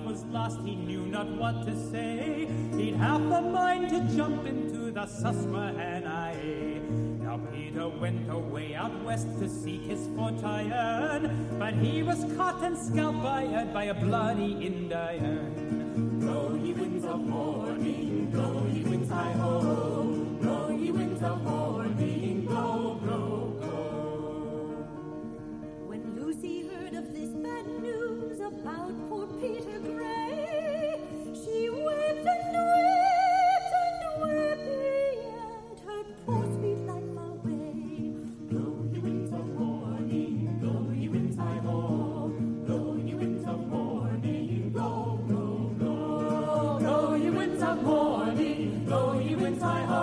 was lost, he knew not what to say. He'd half a mind to jump into the Susquehanna. Now Peter went away out west to seek his fortune, but he was caught and scalped by a bloody Indian. Blow ye winds of morning, blow ye winds hi-ho, blow ye winds of morning, blow, blow, blow. When Lucy heard of this bad news about poor Peter Grey, she wept and wept and wept, and her poor sweet life away. Blow ye winds of morning, blow ye winds hi-ho, blow ye winds of morning, blow, blow, blow. Blow ye winds of morning, blow ye winds hi-ho.